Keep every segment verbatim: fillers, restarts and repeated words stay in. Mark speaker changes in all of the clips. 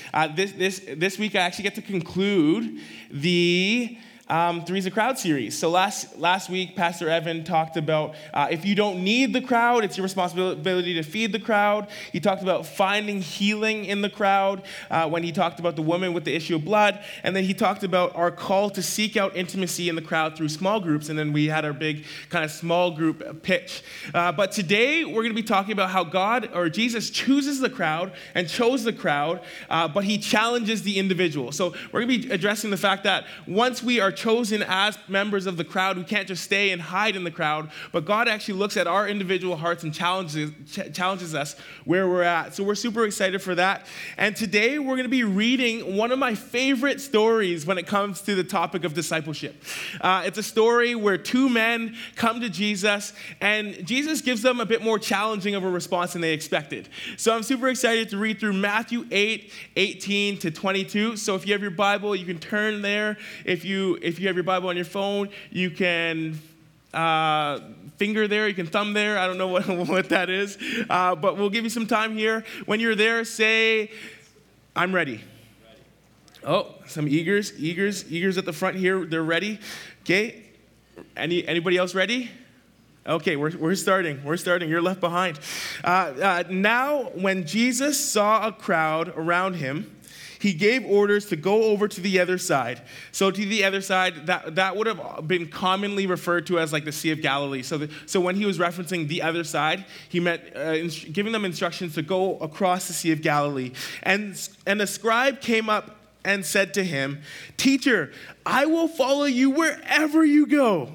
Speaker 1: Uh, this, this, this week, I actually get to conclude the Um, Three's a Crowd series. So last last week, Pastor Evan talked about uh, if you don't need the crowd, it's your responsibility to feed the crowd. He talked about finding healing in the crowd uh, when he talked about the woman with the issue of blood. And then he talked about our call to seek out intimacy in the crowd through small groups. And then we had our big kind of small group pitch. Uh, but today, we're going to be talking about how God or Jesus chooses the crowd and chose the crowd, uh, but he challenges the individual. So we're going to be addressing the fact that once we are chosen as members of the crowd, we can't just stay and hide in the crowd, but God actually looks at our individual hearts and challenges ch- challenges us where we're at. So we're super excited for that. And today we're going to be reading one of my favorite stories when it comes to the topic of discipleship. Uh, it's a story where two men come to Jesus, and Jesus gives them a bit more challenging of a response than they expected. So I'm super excited to read through Matthew eight, eighteen to twenty-two. So if you have your Bible, you can turn there. If you if you have your Bible on your phone, you can uh, finger there, you can thumb there. I don't know what, what that is, uh, but we'll give you some time here. When you're there, say, "I'm ready." Oh, some eagers, eagers, eagers at the front here. They're ready. Okay. Any anybody else ready? Okay, we're we're starting. We're starting. You're left behind. Uh, uh, now, when Jesus saw a crowd around him, he gave orders to go over to the other side. So to the other side, that, that would have been commonly referred to as like the Sea of Galilee. So, the, so when he was referencing the other side, he meant uh, inst- giving them instructions to go across the Sea of Galilee. And, and a scribe came up and said to him, "Teacher, I will follow you wherever you go."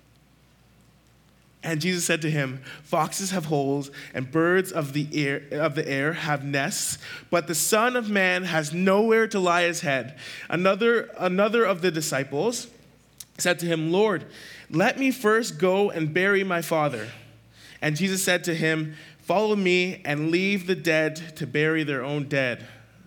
Speaker 1: And Jesus said to him, "Foxes have holes, and birds of the air of the air have nests, but the Son of Man has nowhere to lie his head." Another, another of the disciples said to him, "Lord, let me first go and bury my father." And Jesus said to him, "Follow me and leave the dead to bury their own dead."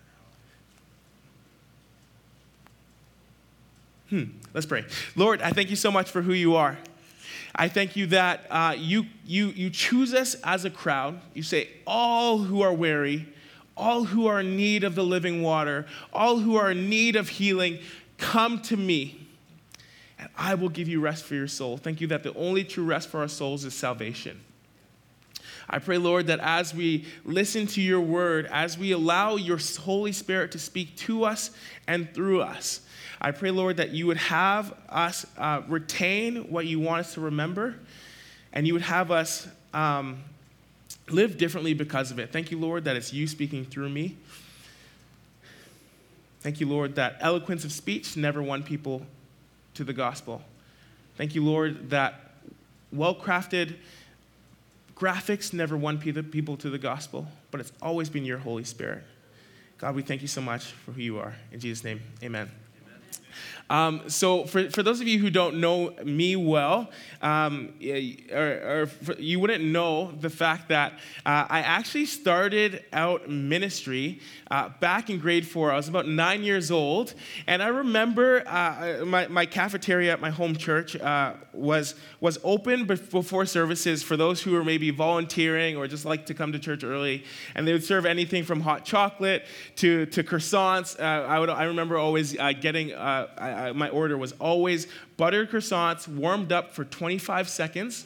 Speaker 1: Hmm, let's pray. Lord, I thank you so much for who you are. I thank you that uh, you, you, you choose us as a crowd. You say, all who are weary, all who are in need of the living water, all who are in need of healing, come to me, and I will give you rest for your soul. Thank you that the only true rest for our souls is salvation. I pray, Lord, that as we listen to your word, as we allow your Holy Spirit to speak to us and through us, I pray, Lord, that you would have us uh, retain what you want us to remember, and you would have us um, live differently because of it. Thank you, Lord, that it's you speaking through me. Thank you, Lord, that eloquence of speech never won people to the gospel. Thank you, Lord, that well-crafted graphics never won people to the gospel, but it's always been your Holy Spirit. God, we thank you so much for who you are. In Jesus' name, amen. Um, so for, for those of you who don't know me well, um, or, or for, you wouldn't know the fact that uh, I actually started out ministry uh, back in grade four. I was about nine years old, and I remember uh, my, my cafeteria at my home church uh, was was open before services for those who were maybe volunteering or just like to come to church early, and they would serve anything from hot chocolate to, to croissants. Uh, I, would, I remember always uh, getting... Uh, I, I, my order was always buttered croissants warmed up for twenty-five seconds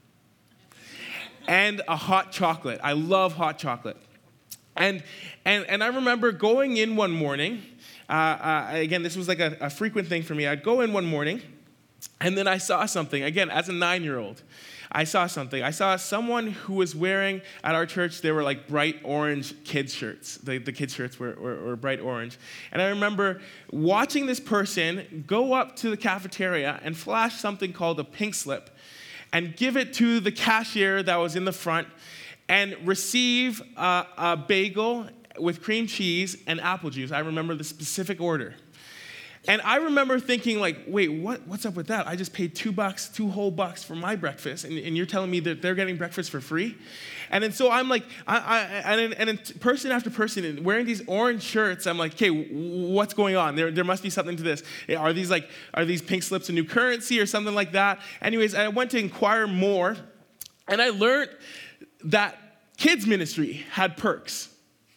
Speaker 1: and a hot chocolate. I love hot chocolate. And and and I remember going in one morning. Uh, uh, again, this was like a, a frequent thing for me. I'd go in one morning, and then I saw something. Again, as a nine-year-old, I saw something. I saw someone who was wearing, at our church, they were like bright orange kids shirts. The, the kids shirts were, were, were bright orange. And I remember watching this person go up to the cafeteria and flash something called a pink slip and give it to the cashier that was in the front and receive a, a bagel with cream cheese and apple juice. I remember the specific order. And I remember thinking, like, wait, what, what's up with that? I just paid two bucks, two whole bucks for my breakfast, and, and you're telling me that they're getting breakfast for free? And then so I'm like, I, I, and, and then person after person wearing these orange shirts, I'm like, okay, what's going on? There, there must be something to this. Are these like, are these pink slips a new currency or something like that? Anyways, I went to inquire more, and I learned that kids ministry had perks.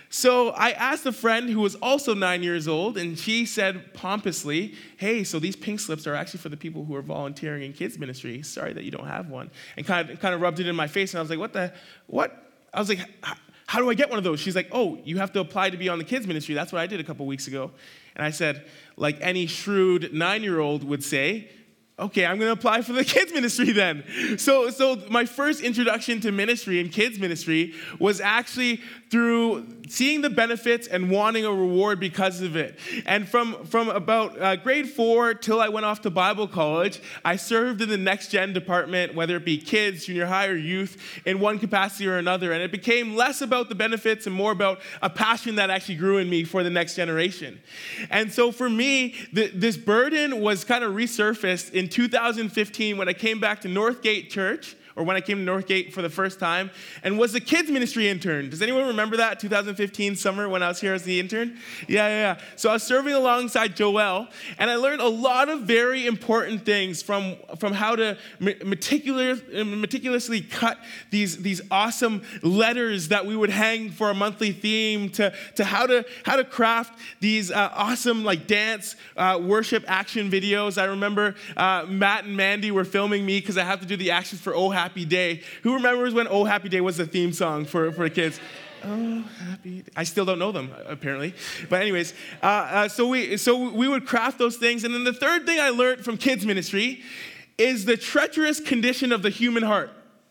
Speaker 1: So I asked a friend who was also nine years old, and she said pompously, hey, so these pink slips are actually for the people who are volunteering in kids ministry. Sorry that you don't have one. And kind of, kind of rubbed it in my face, and I was like, what the, what? I was like, how do I get one of those? She's like, oh, you have to apply to be on the kids ministry. That's what I did a couple weeks ago. And I said, like any shrewd nine-year-old would say, okay, I'm going to apply for the kids ministry then. So, so my first introduction to ministry and kids ministry was actually through seeing the benefits and wanting a reward because of it. And from, from about uh, grade four till I went off to Bible college, I served in the next gen department, whether it be kids, junior high, or youth, in one capacity or another. And it became less about the benefits and more about a passion that actually grew in me for the next generation. And so for me, the, this burden was kind of resurfaced in two thousand fifteen when I came back to Northgate Church, or when I came to Northgate for the first time, and was a kids ministry intern. Does anyone remember that, two thousand fifteen summer when I was here as the intern? Yeah, yeah, yeah. So I was serving alongside Joel, and I learned a lot of very important things from, from how to meticulous, meticulously cut these, these awesome letters that we would hang for a monthly theme, to, to how to how to craft these uh, awesome like dance, uh, worship action videos. I remember uh, Matt and Mandy were filming me because I have to do the actions for Oh Happy Day. Who remembers when Oh Happy Day was the theme song for, for kids? Oh, happy day. I still don't know them, apparently. But anyways, uh, uh, so we so we would craft those things. And then the third thing I learned from kids ministry is the treacherous condition of the human heart.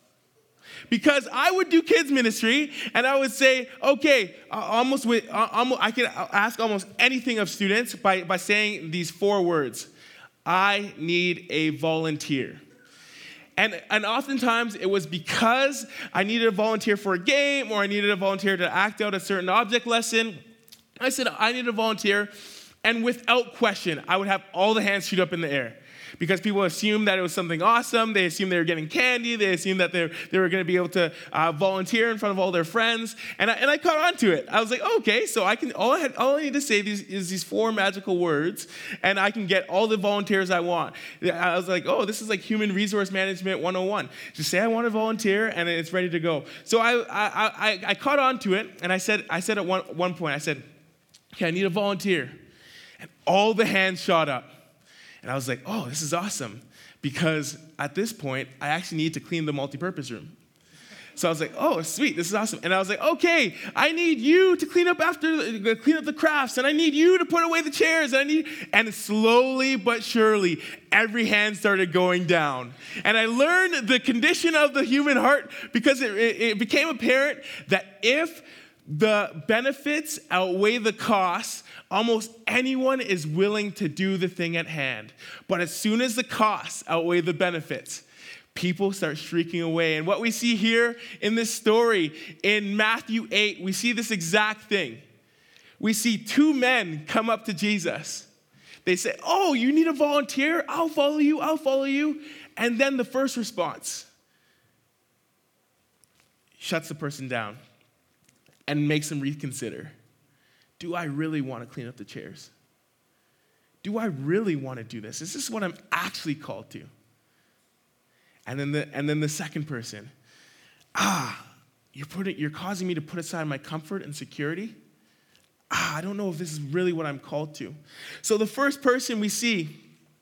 Speaker 1: Because I would do kids ministry, and I would say, okay, uh, almost with, uh, almost, I can ask almost anything of students by, by saying these four words. I need a volunteer. And, and oftentimes it was because I needed a volunteer for a game, or I needed a volunteer to act out a certain object lesson. I said, I need a volunteer. And without question, I would have all the hands shoot up in the air. Because people assumed that it was something awesome. They assumed they were getting candy. They assumed that they, they were going to be able to uh, volunteer in front of all their friends. And I, and I caught on to it. I was like, okay, so I can all I, had, all I need to say these, is these four magical words, and I can get all the volunteers I want. I was like, oh, this is like human resource management one oh one. Just say I want to volunteer, and it's ready to go. So I I, I, I caught on to it, and I said I said at one, one point, I said, okay, I need a volunteer. And all the hands shot up. And I was like, oh, this is awesome, because at this point, I actually need to clean the multipurpose room. So I was like, oh, sweet, this is awesome. And I was like, okay, I need you to clean up after, clean up the crafts, and I need you to put away the chairs, and I need, and slowly but surely, every hand started going down. And I learned the condition of the human heart, because it, it, it became apparent that if the benefits outweigh the costs, almost anyone is willing to do the thing at hand. But as soon as the costs outweigh the benefits, people start shrieking away. And what we see here in this story, in Matthew eight, we see this exact thing. We see two men come up to Jesus. They say, oh, you need a volunteer? I'll follow you, I'll follow you. And then the first response shuts the person down and makes them reconsider. Do I really want to clean up the chairs? Do I really want to do this? Is this what I'm actually called to? And then the, and then the second person, ah, you're, putting, you're causing me to put aside my comfort and security? Ah, I don't know if this is really what I'm called to. So the first person we see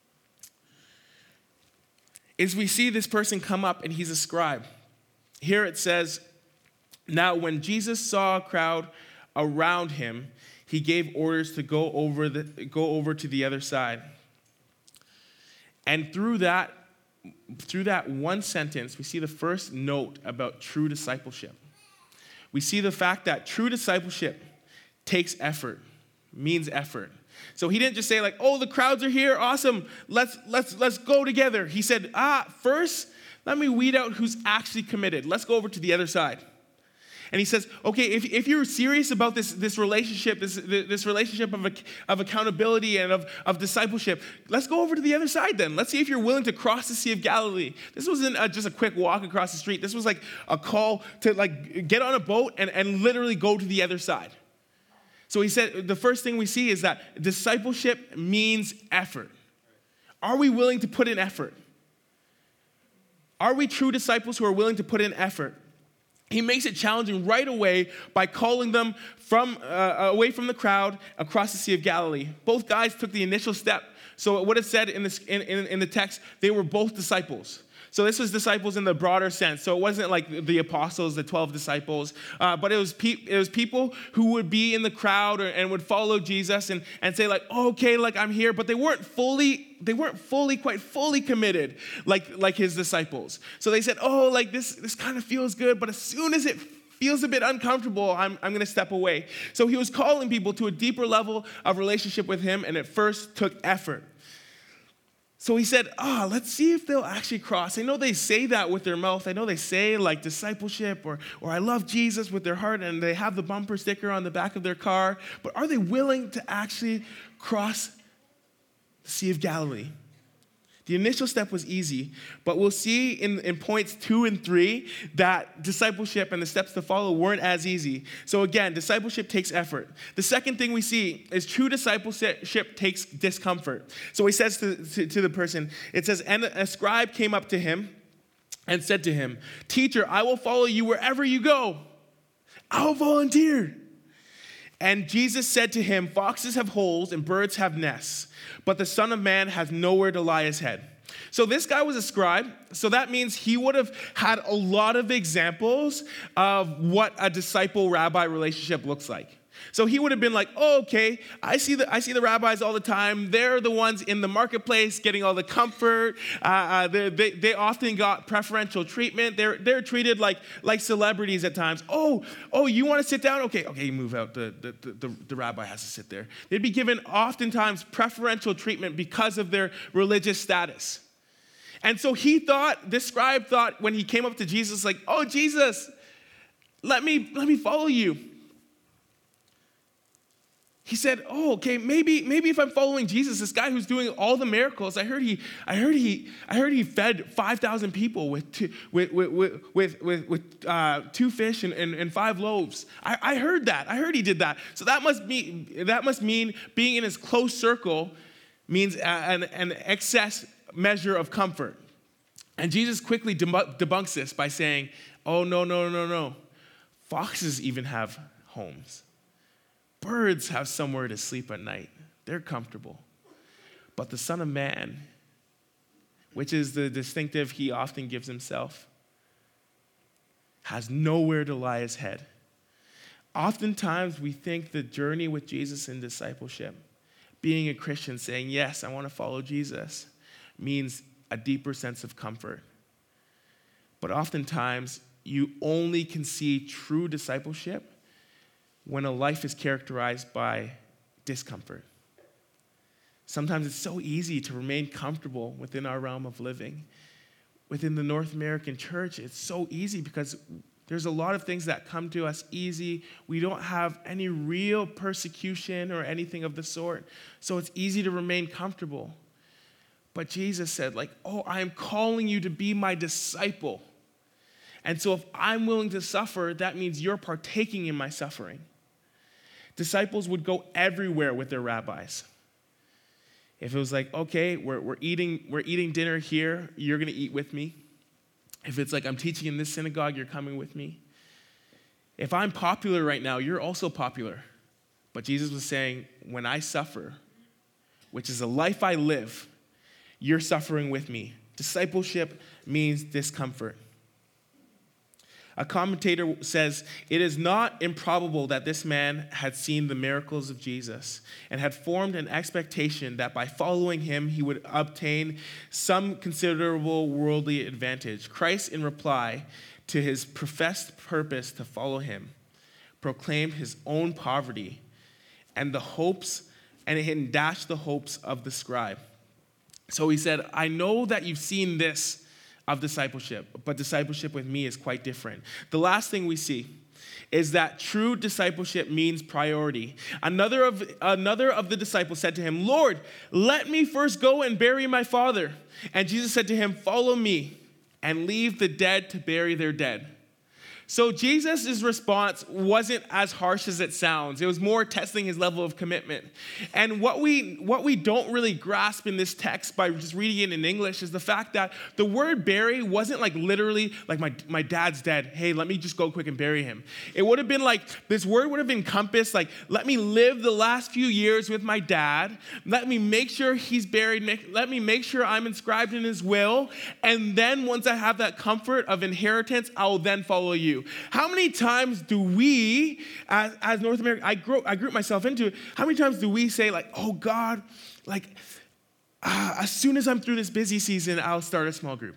Speaker 1: is we see this person come up, and he's a scribe. Here it says, now when Jesus saw a crowd around him, he gave orders to go over the go over to the other side. And through that, through that one sentence, we see the first note about true discipleship. We see the fact that true discipleship takes effort, means effort. So he didn't just say like, oh, the crowds are here, awesome, let's let's let's go together. He said, ah, first, let me weed out who's actually committed. Let's go over to the other side. And he says, okay, if, if you're serious about this, this relationship, this, this relationship of, of accountability and of, of discipleship, let's go over to the other side then. Let's see if you're willing to cross the Sea of Galilee. This wasn't a, just a quick walk across the street. This was like a call to like get on a boat and, and literally go to the other side. So he said, the first thing we see is that discipleship means effort. Are we willing to put in effort? Are we true disciples who are willing to put in effort? he makes it challenging right away by calling them from uh, away from the crowd across the Sea of Galilee. Both guys took the initial step. So it would have said in, this, in, in, in the text, they were both disciples. So this was disciples in the broader sense. So it wasn't like the apostles, the twelve disciples, uh, but it was pe- it was people who would be in the crowd or, and would follow Jesus and, and say like, oh, okay, like I'm here, but they weren't fully, they weren't fully, quite fully committed like, like his disciples. So they said, oh, like this, this kind of feels good, but as soon as it feels a bit uncomfortable, I'm, I'm going to step away. So he was calling people to a deeper level of relationship with him, and it first took effort. So he said, ah, oh, let's see if they'll actually cross. I know they say that with their mouth. I know they say like discipleship or, or I love Jesus with their heart, and they have the bumper sticker on the back of their car. But are they willing to actually cross the Sea of Galilee? The initial step was easy, but we'll see in, in points two and three that discipleship and the steps to follow weren't as easy. So again, discipleship takes effort. The second thing we see is true discipleship takes discomfort. So he says to, to, to the person, it says, and a scribe came up to him and said to him, "Teacher, I will follow you wherever you go. I'll volunteer." And Jesus said to him, "Foxes have holes and birds have nests, but the Son of Man has nowhere to lie his head." So this guy was a scribe, so that means he would have had a lot of examples of what a disciple-rabbi relationship looks like. So he would have been like, oh, okay, I see the I see the rabbis all the time. They're the ones in the marketplace getting all the comfort. Uh, uh, they, they they often got preferential treatment. They're they're treated like like celebrities at times. Oh, oh, you want to sit down? Okay, okay, you move out. The, the, the, the rabbi has to sit there. They'd be given oftentimes preferential treatment because of their religious status. And so he thought, this scribe thought when he came up to Jesus, like, oh, Jesus, let me let me follow you. He said, oh, okay, maybe, maybe if I'm following Jesus, this guy who's doing all the miracles, I heard he, I heard he, I heard he fed five thousand people with two, with, with, with, with, with uh, two fish and, and, and five loaves. I, I heard that. I heard he did that. So that must be, that must mean being in his close circle means an, an excess measure of comfort. And Jesus quickly debunks this by saying, oh, no, no, no, no. Foxes even have homes. Birds have somewhere to sleep at night. They're comfortable. But the Son of Man, which is the distinctive he often gives himself, has nowhere to lie his head. Oftentimes, we think the journey with Jesus in discipleship, being a Christian, saying, yes, I want to follow Jesus, means a deeper sense of comfort. But oftentimes, you only can see true discipleship when a life is characterized by discomfort. Sometimes it's so easy to remain comfortable within our realm of living. Within the North American church, it's so easy because there's a lot of things that come to us easy. We don't have any real persecution or anything of the sort. So it's easy to remain comfortable. But Jesus said, like, oh, I am calling you to be my disciple. And so if I'm willing to suffer, that means you're partaking in my suffering. Disciples would go everywhere with their rabbis. If it was like, okay, we're, we're eating we're eating dinner here, you're going to eat with me. If it's like, I'm teaching in this synagogue, you're coming with me. If I'm popular right now, you're also popular. But Jesus was saying, when I suffer, which is a life I live, you're suffering with me. Discipleship means discomfort. A commentator says, it is not improbable that this man had seen the miracles of Jesus and had formed an expectation that by following him, he would obtain some considerable worldly advantage. Christ, in reply to his professed purpose to follow him, proclaimed his own poverty and the hopes, and it dashed the hopes of the scribe. So he said, I know that you've seen this of discipleship, but discipleship with me is quite different. The last thing we see is that true discipleship means priority. Another of, another of the disciples said to him, Lord, let me first go and bury my father. And Jesus said to him, follow me and leave the dead to bury their dead. So Jesus' response wasn't as harsh as it sounds. It was more testing his level of commitment. And what we what we don't really grasp in this text by just reading it in English is the fact that the word bury wasn't like literally like my, my dad's dead. Hey, let me just go quick and bury him. It would have been like, this word would have encompassed like, let me live the last few years with my dad. Let me make sure he's buried. Make, let me make sure I'm inscribed in his will. And then once I have that comfort of inheritance, I will then follow you. How many times do we, as, as North America, I group, I group myself into it, how many times do we say like, oh God, like uh, as soon as I'm through this busy season, I'll start a small group.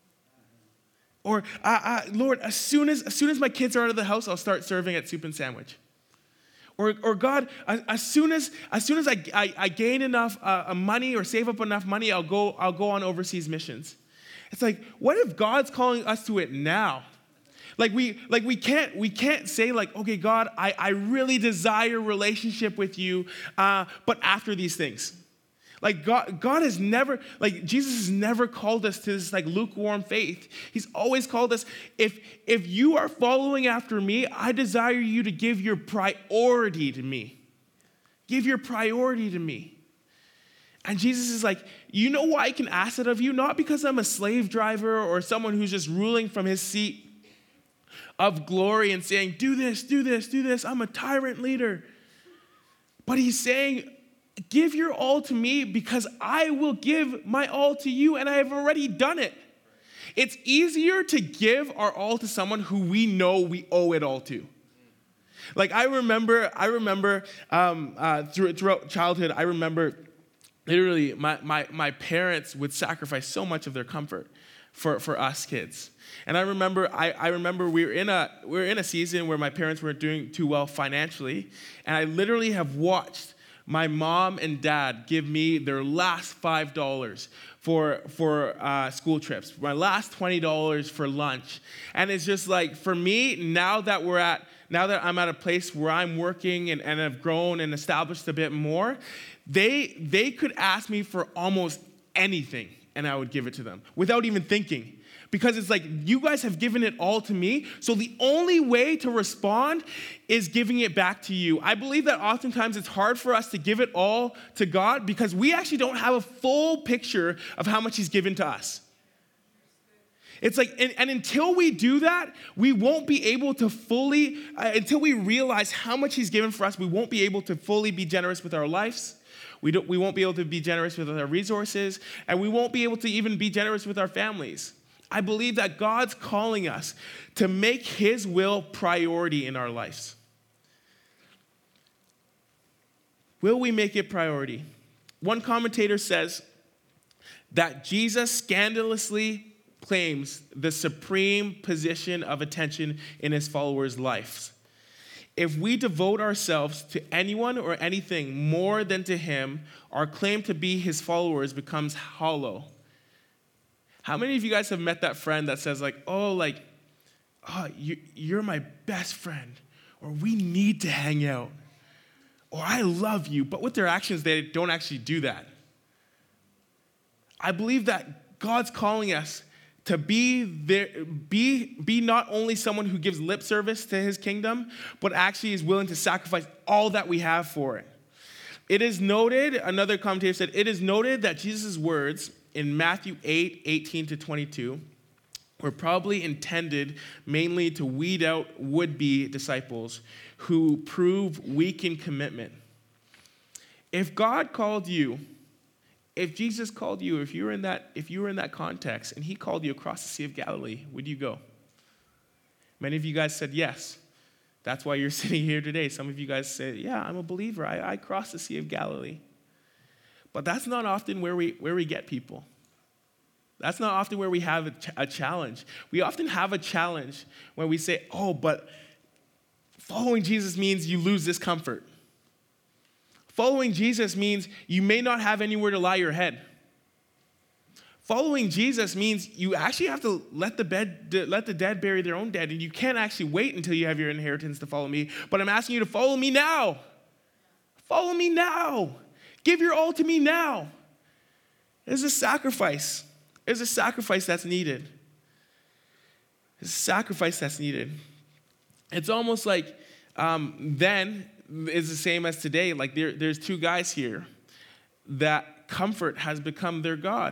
Speaker 1: Or uh, uh, Lord, as soon as, as soon as my kids are out of the house, I'll start serving at Soup and Sandwich. Or, or God, as, as soon as as soon as I, I, I gain enough uh, money or save up enough money, I'll go I'll go on overseas missions. It's like, what if God's calling us to it now? Like we, like we can't, we can't say like, okay, God, I, I really desire relationship with you, uh, but after these things. Like God, God has never, like Jesus has never called us to this like lukewarm faith. He's always called us, if, if you are following after me, I desire you to give your priority to me. Give your priority to me. And Jesus is like, you know why I can ask it of you? Not because I'm a slave driver or someone who's just ruling from his seat of glory and saying, do this, do this, do this. I'm a tyrant leader. But he's saying, give your all to me because I will give my all to you, and I have already done it. It's easier to give our all to someone who we know we owe it all to. Like I remember, I remember um, uh, through, throughout childhood, I remember literally my, my, my parents would sacrifice so much of their comfort for, for us kids. And I remember, I, I remember we were in a we were in a season where my parents weren't doing too well financially, and I literally have watched my mom and dad give me their last five dollars for for uh, school trips, my last twenty dollars for lunch, and it's just like for me now that we're at now that I'm at a place where I'm working and, and have grown and established a bit more, they they could ask me for almost anything, and I would give it to them without even thinking. Because it's like, you guys have given it all to me, so the only way to respond is giving it back to you. I believe that oftentimes it's hard for us to give it all to God because we actually don't have a full picture of how much he's given to us. It's like, and, and until we do that, we won't be able to fully, uh, until we realize how much he's given for us, we won't be able to fully be generous with our lives. We, don't, we won't be able to be generous with our resources, and we won't be able to even be generous with our families. I believe that God's calling us to make his will priority in our lives. Will we make it priority? One commentator says that Jesus scandalously claims the supreme position of attention in his followers' lives. If we devote ourselves to anyone or anything more than to him, our claim to be his followers becomes hollow. How many of you guys have met that friend that says like, oh, like, oh, you, you're my best friend, or we need to hang out, or I love you, but with their actions, they don't actually do that. I believe that God's calling us to be there, be, be not only someone who gives lip service to his kingdom, but actually is willing to sacrifice all that we have for it. It is noted, another commentator said, it is noted that Jesus' words in Matthew eight, eighteen to twenty-two, were probably intended mainly to weed out would-be disciples who prove weak in commitment. If God called you, if Jesus called you, if you were in that, if you were in that context and he called you across the Sea of Galilee, would you go? Many of you guys said yes. That's why you're sitting here today. Some of you guys said, yeah, I'm a believer. I, I crossed the Sea of Galilee. But that's not often where we where we get people. That's not often where we have a, ch- a challenge. We often have a challenge when we say, oh, but following Jesus means you lose this comfort. Following Jesus means you may not have anywhere to lie your head. Following Jesus means you actually have to let the bed, let the dead bury their own dead, and you can't actually wait until you have your inheritance to follow me. But I'm asking you to follow me now. Follow me now. Give your all to me now. There's a sacrifice. There's a sacrifice that's needed. There's a sacrifice that's needed. it's almost like um, then is the same as today. Like there, there's two guys here that comfort has become their God.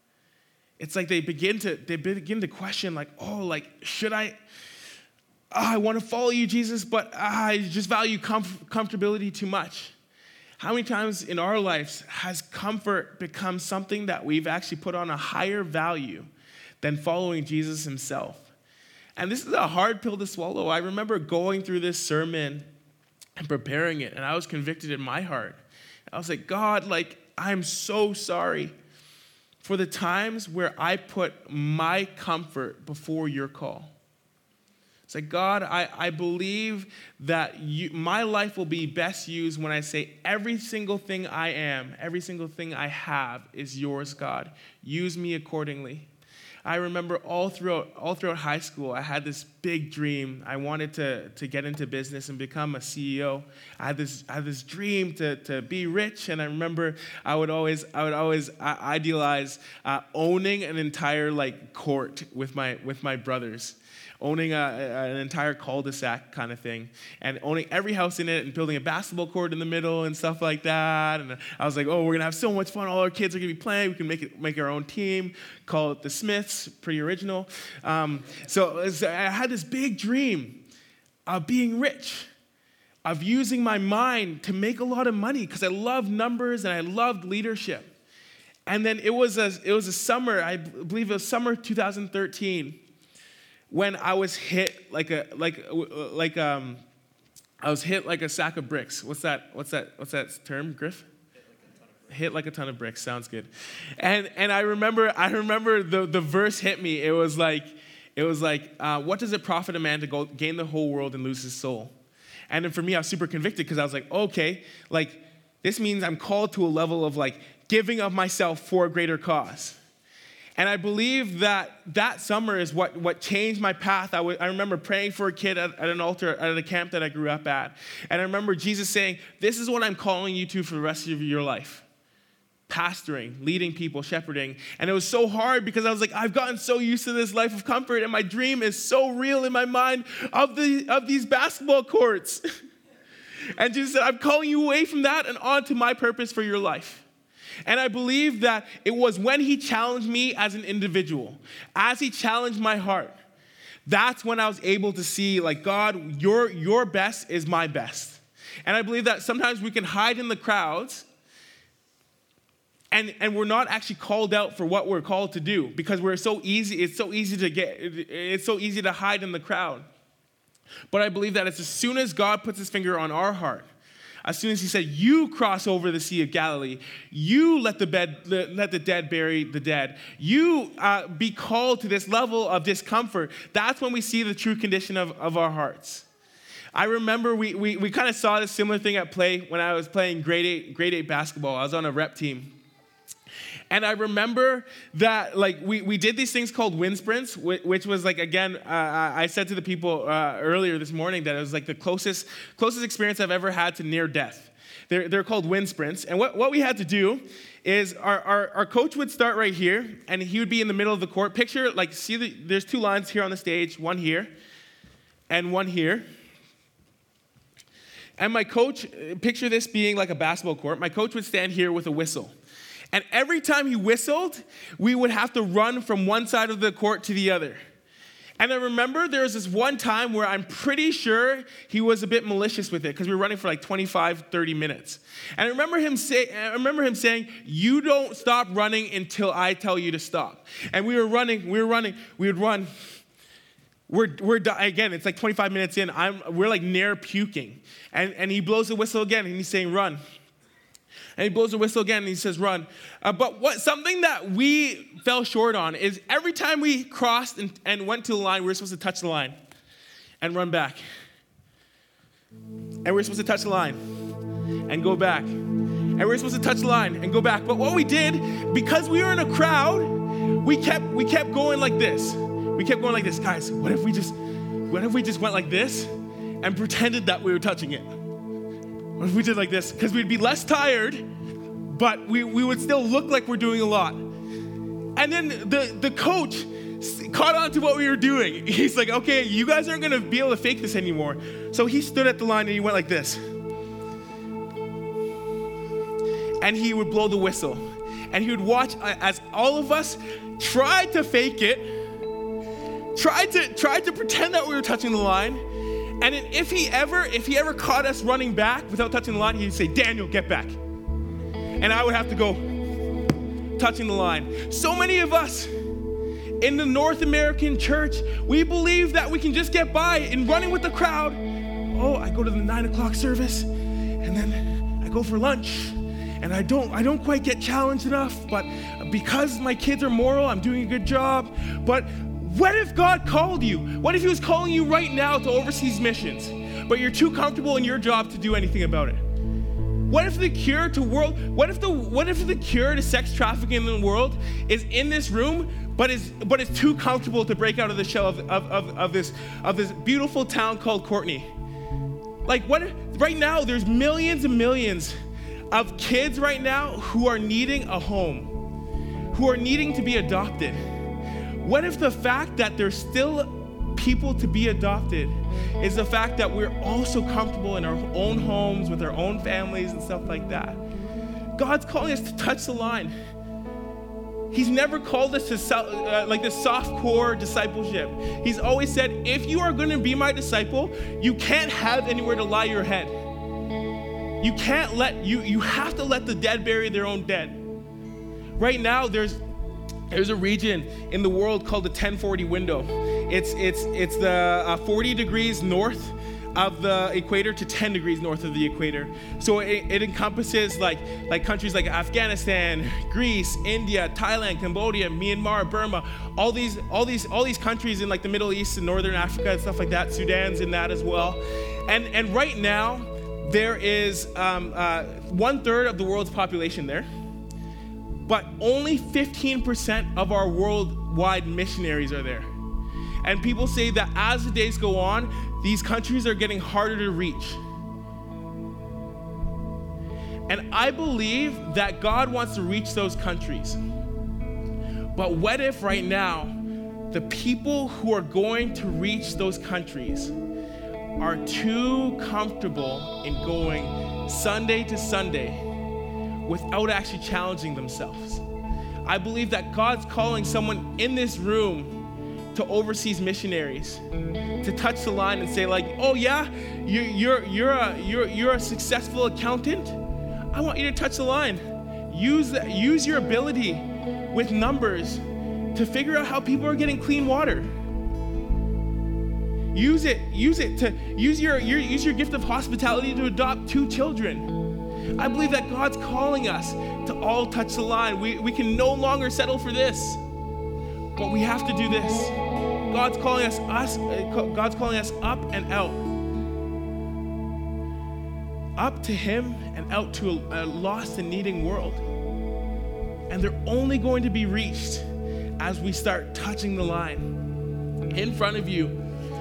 Speaker 1: It's like they begin to they begin to question, like, oh, like, should I? Oh, I want to follow you, Jesus, but I just value comf- comfortability too much. How many times in our lives has comfort become something that we've actually put on a higher value than following Jesus himself? And this is a hard pill to swallow. I remember going through this sermon and preparing it, and I was convicted in my heart. I was like, God, like, I'm so sorry for the times where I put my comfort before your call. It's like, God, I, I believe that you, my life will be best used when I say every single thing I am, every single thing I have is yours, God. Use me accordingly. I remember all throughout all throughout high school, I had this big dream. I wanted to, to get into business and become a C E O. I had this I had this dream to, to be rich, and I remember I would always I would always idealize uh, owning an entire like court with my with my brothers. Owning a, an entire cul-de-sac kind of thing, and owning every house in it, and building a basketball court in the middle and stuff like that. And I was like, oh, we're gonna have so much fun. All our kids are gonna be playing. We can make it, make our own team. Call it the Smiths. Pretty original. Um, so I had this big dream of being rich, of using my mind to make a lot of money because I loved numbers and I loved leadership. And then it was a it was a summer. I believe it was summer two thousand thirteen. When I was hit like a like like um, I was hit like a sack of bricks. What's that? What's that? What's that term, Griff? Hit like a ton of bricks. Sounds good. And and I remember I remember the the verse hit me. It was like it was like uh, what does it profit a man to go gain the whole world and lose his soul? And then for me, I was super convicted because I was like, okay, like this means I'm called to a level of like giving of myself for a greater cause. And I believe that that summer is what, what changed my path. I, w- I remember praying for a kid at, at an altar at a camp that I grew up at. And I remember Jesus saying, this is what I'm calling you to for the rest of your life. Pastoring, leading people, shepherding. And it was so hard because I was like, I've gotten so used to this life of comfort, and my dream is so real in my mind of, the, of these basketball courts. And Jesus said, I'm calling you away from that and on to my purpose for your life. And I believe that it was when he challenged me as an individual, as he challenged my heart, that's when I was able to see, like, God, your, your best is my best. And I believe that sometimes we can hide in the crowds and, and we're not actually called out for what we're called to do because we're so easy, it's so easy to get, it's so easy to hide in the crowd. But I believe that it's as soon as God puts his finger on our heart, as soon as he said, you cross over the Sea of Galilee, you let the, bed, let the dead bury the dead, you uh, be called to this level of discomfort, that's when we see the true condition of, of our hearts. I remember we, we, we kind of saw this similar thing at play when I was playing grade eight, grade eight basketball. I was on a rep team. And I remember that, like, we, we did these things called wind sprints, which was, like, again, uh, I said to the people uh, earlier this morning that it was, like, the closest closest experience I've ever had to near death. They're, they're called wind sprints. And what, what we had to do is our, our, our coach would start right here, and he would be in the middle of the court. Picture, like, see, the, there's two lines here on the stage, one here and one here. And my coach, picture this being like a basketball court. My coach would stand here with a whistle. And every time he whistled, we would have to run from one side of the court to the other. And I remember there was this one time where I'm pretty sure he was a bit malicious with it because we were running for like twenty-five, thirty minutes. And I remember him say, I remember him saying, you don't stop running until I tell you to stop. And we were running, we were running, we would run. We're, we're again, it's like twenty-five minutes in, I'm, we're like near puking. And, and he blows the whistle again and he's saying, run. And he blows the whistle again and he says, run. Uh, but what something that we fell short on is every time we crossed and, and went to the line, we were supposed to touch the line and run back. And we were supposed to touch the line and go back. And we were supposed to touch the line and go back. But what we did, because we were in a crowd, we kept we kept going like this. We kept going like this. Guys, what if we just what if we just went like this and pretended that we were touching it? What if we did like this? Because we'd be less tired, but we, we would still look like we're doing a lot. And then the, the coach caught on to what we were doing. He's like, okay, you guys aren't going to be able to fake this anymore. So he stood at the line and he went like this. And he would blow the whistle. And he would watch as all of us tried to fake it, tried to tried to pretend that we were touching the line. And then if he ever, if he ever caught us running back without touching the line, he'd say, Daniel, get back. And I would have to go touching the line. So many of us in the North American church, we believe that we can just get by in running with the crowd. Oh, I go to the nine o'clock service, and then I go for lunch, and I don't, I don't quite get challenged enough, but because my kids are moral, I'm doing a good job. But what if God called you? What if he was calling you right now to overseas missions, but you're too comfortable in your job to do anything about it? What if the cure to world, what if the what if the cure to sex trafficking in the world is in this room, but is but is too comfortable to break out of the shell of, of, of, of this of this beautiful town called Courtenay? Like what if, right now there's millions and millions of kids right now who are needing a home, who are needing to be adopted. What if the fact that there's still people to be adopted is the fact that we're also comfortable in our own homes with our own families and stuff like that? God's calling us to touch the line. He's never called us to so, uh, like this soft core discipleship. He's always said, if you are going to be my disciple, you can't have anywhere to lie your head. You can't let, you, you have to let the dead bury their own dead. Right now, there's There's a region in the world called the ten forty window. It's it's it's the uh, forty degrees north of the equator to ten degrees north of the equator. So it, it encompasses like like countries like Afghanistan, Greece, India, Thailand, Cambodia, Myanmar, Burma, all these all these all these countries in like the Middle East and Northern Africa and stuff like that. Sudan's in that as well. And and right now there is um, uh, one third of the world's population there. But only fifteen percent of our worldwide missionaries are there. And people say that as the days go on, these countries are getting harder to reach. And I believe that God wants to reach those countries. But what if right now, the people who are going to reach those countries are too comfortable in going Sunday to Sunday without actually challenging themselves? I believe that God's calling someone in this room to overseas missionaries, to touch the line and say like, oh yeah, you, you're, you're, a, you're, you're a successful accountant. I want you to touch the line. Use, the, use your ability with numbers to figure out how people are getting clean water. Use it, use it to, use your, your, use your gift of hospitality to adopt two children. I believe that God's calling us to all touch the line. We, we can no longer settle for this, but we have to do this. God's calling us, us, God's calling us up and out. Up to him and out to a, a lost and needing world. And they're only going to be reached as we start touching the line. In front of you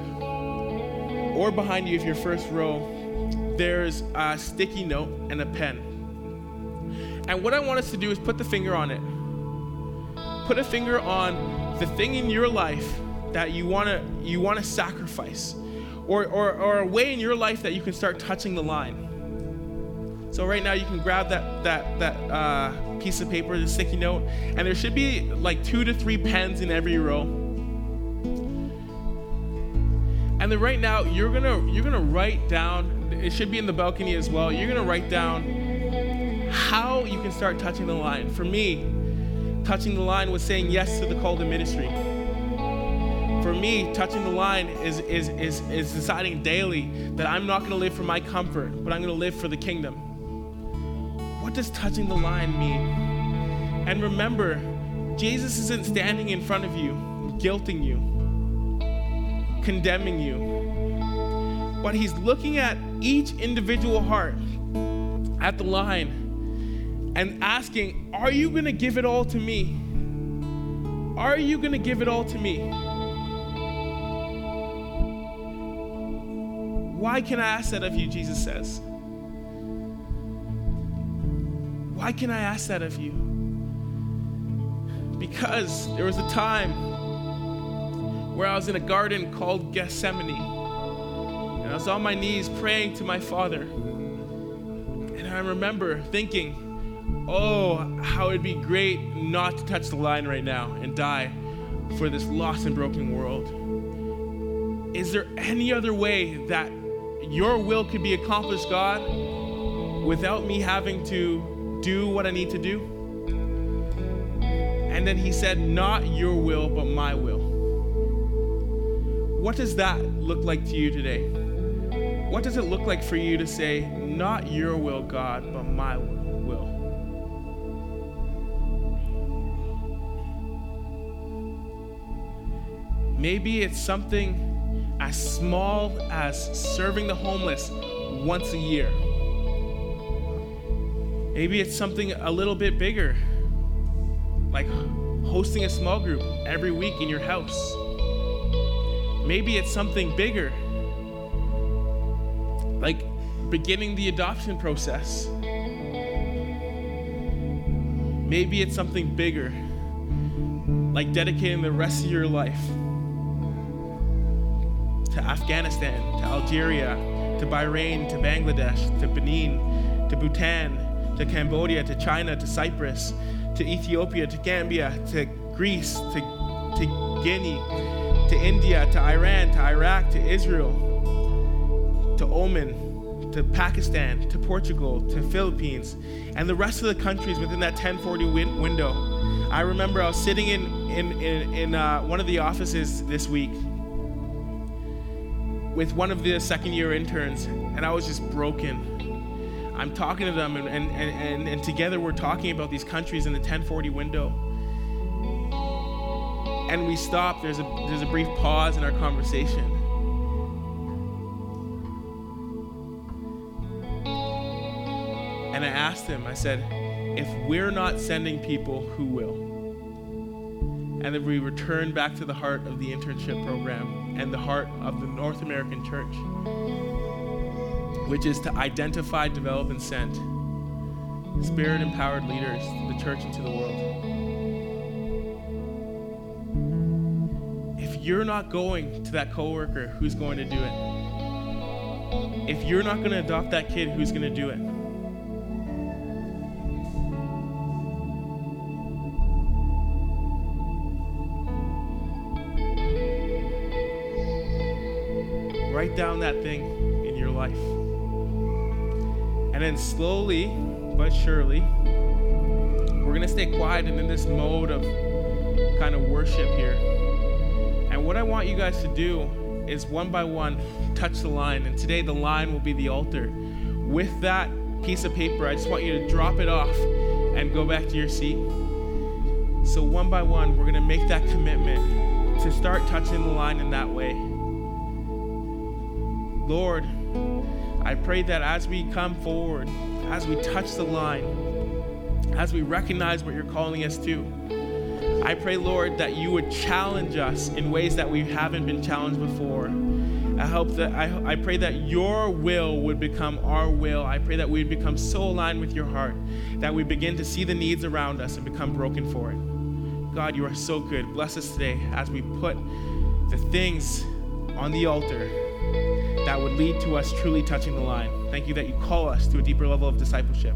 Speaker 1: or behind you if you're first row, there's a sticky note and a pen. And what I want us to do is put the finger on it. Put a finger on the thing in your life that you want to you want to sacrifice, or, or, or a way in your life that you can start touching the line. So right now you can grab that, that, that uh, piece of paper, the sticky note, and there should be like two to three pens in every row. And then right now you're gonna you're gonna write down, it should be in the balcony as well, you're gonna write down how you can start touching the line. For me, touching the line was saying yes to the call to ministry. For me, touching the line is is is is deciding daily that I'm not gonna live for my comfort, but I'm gonna live for the kingdom. What does touching the line mean? And remember, Jesus isn't standing in front of you, guilting you, condemning you, but he's looking at each individual heart at the line and asking, are you going to give it all to me? Are you going to give it all to me? Why can I ask that of you, Jesus says? Why can I ask that of you? Because there was a time where I was in a garden called Gethsemane. And I was on my knees praying to my Father. And I remember thinking, oh, how it'd be great not to touch the line right now and die for this lost and broken world. Is there any other way that your will could be accomplished, God, without me having to do what I need to do? And then he said, not your will, but my will. What does that look like to you today? What does it look like for you to say, not your will, God, but my will? Maybe it's something as small as serving the homeless once a year. Maybe it's something a little bit bigger, like hosting a small group every week in your house. Maybe it's something bigger, like beginning the adoption process. Maybe it's something bigger, like dedicating the rest of your life to Afghanistan, to Algeria, to Bahrain, to Bangladesh, to Benin, to Bhutan, to Cambodia, to China, to Cyprus, to Ethiopia, to Gambia, to Greece, to, to Guinea, to India, to Iran, to Iraq, to Israel, to Oman, to Pakistan, to Portugal, to Philippines, and the rest of the countries within that ten forty win- window. I remember I was sitting in, in, in, in uh, one of the offices this week with one of the second year interns, and I was just broken. I'm talking to them, and, and, and, and together we're talking about these countries in the ten forty window. And we stop, there's a, there's a brief pause in our conversation. And I asked him, I said, if we're not sending people, who will? And then we returned back to the heart of the internship program and the heart of the North American church, which is to identify, develop, and send Spirit-empowered leaders to the church and to the world. If you're not going to that coworker, who's going to do it? If you're not going to adopt that kid, who's going to do it? Write down that thing in your life. And then slowly but surely, we're going to stay quiet and in this mode of kind of worship here. And what I want you guys to do is one by one, touch the line. And today the line will be the altar. With that piece of paper, I just want you to drop it off and go back to your seat. So one by one, we're going to make that commitment to start touching the line in that way. Lord, I pray that as we come forward, as we touch the line, as we recognize what you're calling us to, I pray, Lord, that you would challenge us in ways that we haven't been challenged before. I hope that I, I pray that your will would become our will. I pray that we would become so aligned with your heart that we begin to see the needs around us and become broken for it. God, you are so good. Bless us today as we put the things on the altar that would lead to us truly touching the line. Thank you that you call us to a deeper level of discipleship,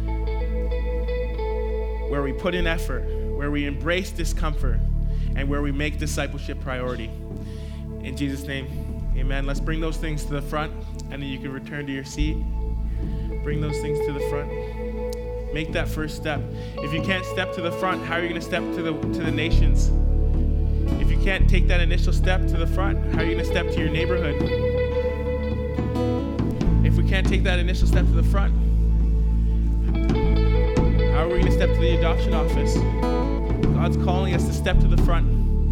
Speaker 1: where we put in effort, where we embrace discomfort, and where we make discipleship priority. In Jesus' name, amen. Let's bring those things to the front, and then you can return to your seat. Bring those things to the front. Make that first step. If you can't step to the front, how are you going to step to the to the nations? If you can't take that initial step to the front, how are you going to step to your neighborhood? If we can't take that initial step to the front, how are we going to step to the adoption office? God's calling us to step to the front.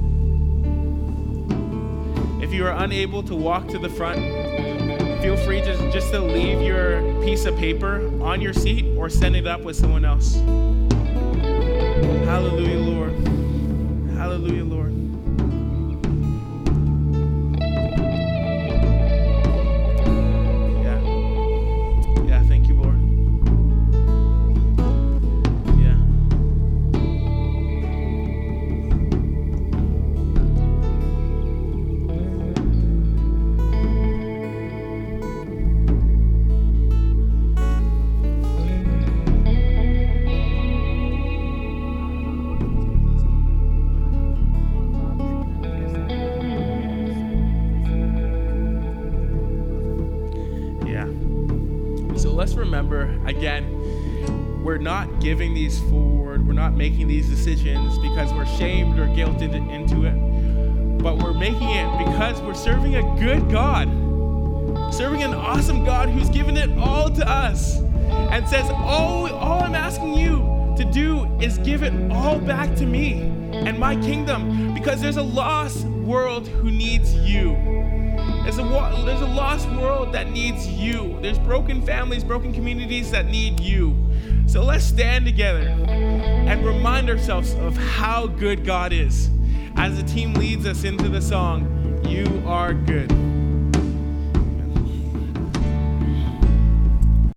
Speaker 1: If you are unable to walk to the front, feel free to just to leave your piece of paper on your seat or send it up with someone else. Hallelujah, Lord. Hallelujah, Lord. we're not giving these forward, we're not making these decisions because we're shamed or guilted into it, but we're making it because we're serving a good God, serving an awesome God who's given it all to us and says, all, all I'm asking you to do is give it all back to me and my kingdom, because there's a lost world who needs you. There's a, there's a lost world that needs you. There's broken families, broken communities that need you. So let's stand together and remind ourselves of how good God is as the team leads us into the song, You Are Good.